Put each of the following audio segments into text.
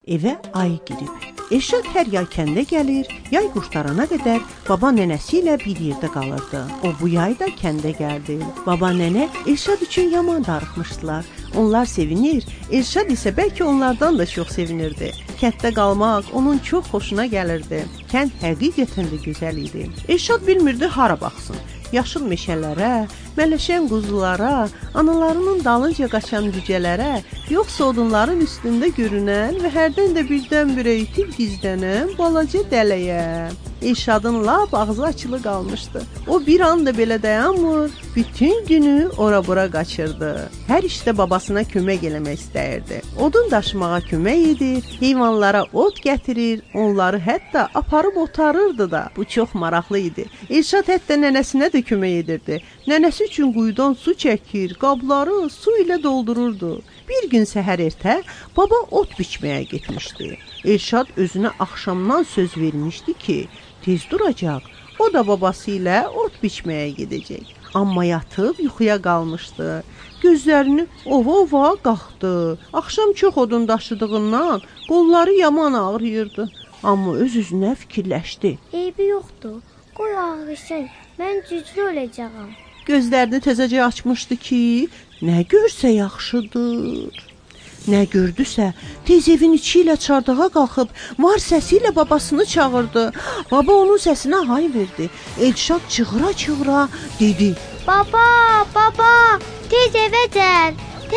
Evə ayı girib. Elşad hər yay kəndə gəlir, yay qurtarana qədər baba nənəsi ilə bir yerdə qalırdı. O bu yay da kəndə gəldi. Baba nənə Elşad üçün yaman darıxmışdılar. Onlar sevinir, Elşad isə bəlkə onlardan da çox sevinirdi. Kənddə qalmaq onun çox xoşuna gəlirdi. Kənd həqiqətən də gözəl idi. Elşad bilmirdi hara baxsın. Yaşıl meşələrə, mələşən quzulara, analarının dalınca qaçan cücələrə, yoxsa odunların üstündə görünən və hərdən də birdən-birə itib gizlənən balaca dələyə. Elşadın lap ağzı açılı qalmışdı. O bir an da belə dayanmır, bütün günü ora-bura qaçırdı. Hər işdə babasına kömək eləmək istəyirdi. Odun daşımağa kömək edir, heyvanlara ot gətirir, onları hətta aparıb otarırdı da. Bu çox maraqlı idi. Elşad hətta nənəsinə də kömək edirdi. Nənəsi üçün quyudan su çəkir, qabları su ilə doldururdu. Bir gün səhər ertə baba ot biçməyə getmişdi. Elşad özünə axşamdan söz vermişdi ki, tez duracaq, o da babası ilə ot biçməyə gedəcək. Amma yatıb yuxuya qalmışdı. Gözlərini ova-ova qalxdı. Axşam çox odun daşıdığından qolları yaman ağrıyırdı. Amma öz-özünə fikirləşdi. Eybi yoxdur, qoy ağrısın, mən güclü olacağam. Gözlərini təzəcə açmışdı ki, nə görsə yaxşıdır. Nə gördüsə, tez evin içi ilə çardağa qalxıb, var səsi ilə babasını çağırdı. Baba onun səsinə hay verdi. Elşad çığıra-çığıra dedi. Baba, tez evə gəl,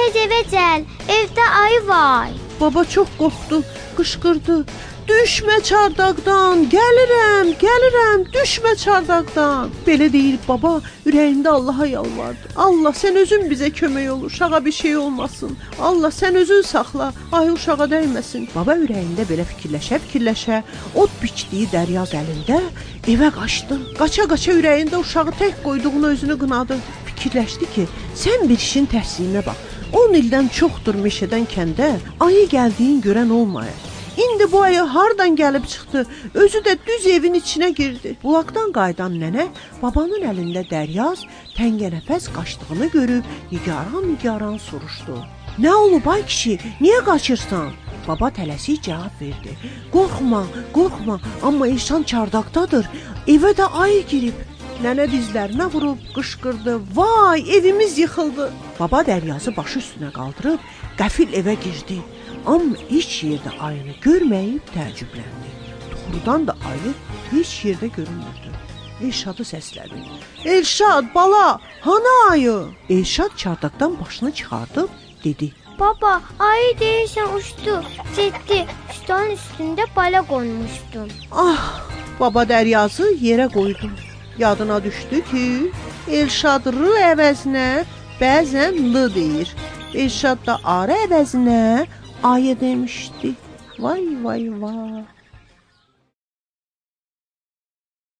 evdə ayı var. Baba çox qorxdu, qışqırdı. Düşmə çardaqdan, gəlirəm, düşmə çardaqdan. Belə deyil baba, ürəyində Allaha yalvardı. Allah, sən özün bizə kömək ol, uşağa bir şey olmasın. Allah, sən özün saxla, ayı uşağa dəyməsin. Baba ürəyində belə fikirləşə-fikirləşə, ot biçdiyi dəryaz əlində evə qaçdı. Qaça-qaça ürəyində uşağı tək qoyduğunu özünü qınadı. Fikirləşdi ki, sən bir işin təhsilinə bax. 10 ildən çoxdur meşədən kəndə ayı gəldiyin görən olmayır. İndi bu ayı hardan gəlib çıxdı, özü də düz evin içinə girdi. Bulaqdan qayıdan nənə babanın əlində dəryaz təngənəfəs qaçdığını görüb nigaran soruşdu. Nə olub ay kişi, niyə qaçırsan? Baba tələsik cavab verdi. Qorxma, amma Elşad çardaqdadır, evə də ayı girib. Nənə dizlərinə vurub qışqırdı. Vay, evimiz yıxıldı. Baba dəryazı başı üstünə qaldırıb qəfil evə girdi. Amma heç yerdə ayını görməyib təəccübləndi. Doğrudan da ayı heç yerdə görünmürdü. Elşadı səslədi. Elşad, bala, hanı ayı? Elşad çardaqdan başını çıxardıb dedi. Baba, ayı deyirsən uçdu, getdi. Stolun üstündə bala qonmuşdum. Ah, baba dəryazı yerə qoydu. Yadına düşdü ki, Elşad r əvəzinə bəzən l deyir. Elşad da ar əvəzinə ayı demişdi. Vay.